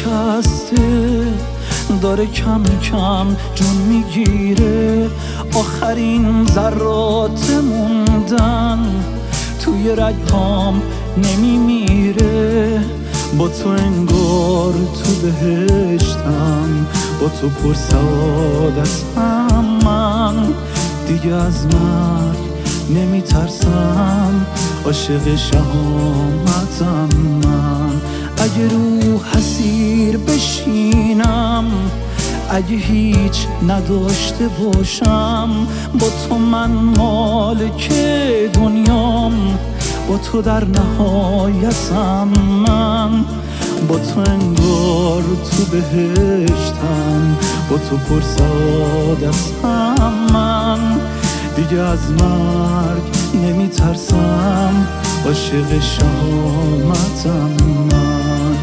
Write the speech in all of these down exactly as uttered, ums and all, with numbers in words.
شکسته داره کم کم جون میگیره، آخرین ذرات موندن توی رگهام نمیمیره. با تو انگار تو بهشتم، با تو پر سعادتم، من دیگه از مرگ نمیترسم، عاشق شهامتم من. اگه رو حسیر بشینم، اگه هیچ نداشته باشم، با تو من مالک دنیام، با تو در نهایتم من. با تو انگار تو بهشتم، با تو پر سعادتم من دیگه از مرگ نمیترسم، عاشق شهامتم من.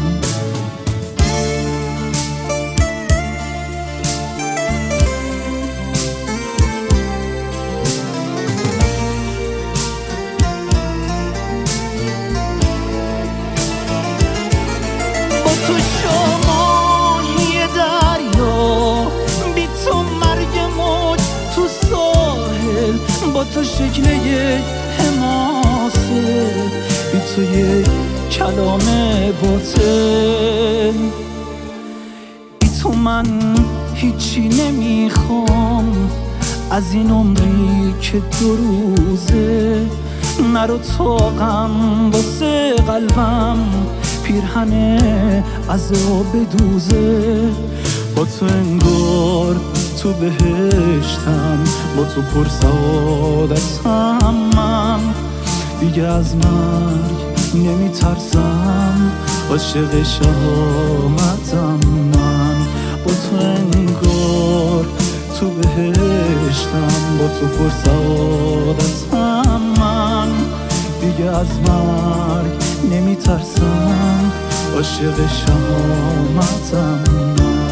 تو شمالی دریا، بی تو مرگ موج تو ساحل، با تو شکل یک حماسه، بی تو یک کلام باطل. بی تو من هیچی نمیخوام از این عمری که دو روزه، نرو طاقم واسه قلبم پیرهن عذاب دوزه. با تو انگار تو بهشتم، با تو پر سعادتم من دیگه از مرگ نمیترسم، عاشق شهامتم من. با تو انگار تو بهشتم، با تو پر سعادتم من دیگه از مرگ نمیترسم، عاشق شهامتم من.